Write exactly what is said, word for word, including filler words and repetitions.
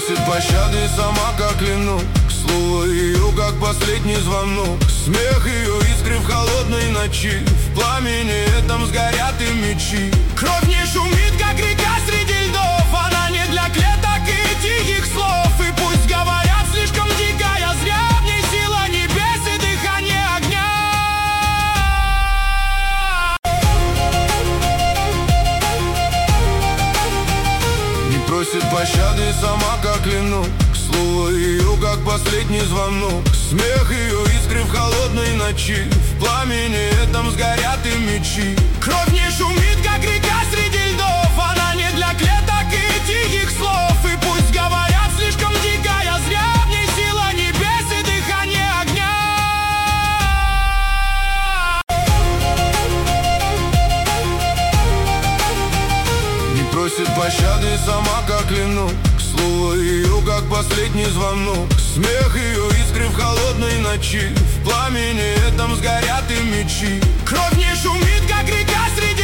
просит пощады сама как клинок, слово ее как последний звонок. Смех ее искры в холодной ночи, в пламени этом сгорят и мечи. Кровь не шумит, как река среди льдов, она не для клеток и тихих слов. И пусть говорят слишком дико, я зря, в ней сила небес и дыхание огня. Не просит пощады сама как клинок, слово ее как последний звонок. Смех ее искры в холодной ночи, в пламени этом сгорят и мечи. Кровь не шумит, как река среди льдов, она не для клеток и тихих слов. И пусть говорят слишком дико, я зря, в ней сила небес и дыхание огня. Не просит пощады сама как клинок, слово ее как последний звонок. Смех ее искры в холодной ночи, в пламени этом сгорят и мечи. Кровь не шумит, как река среди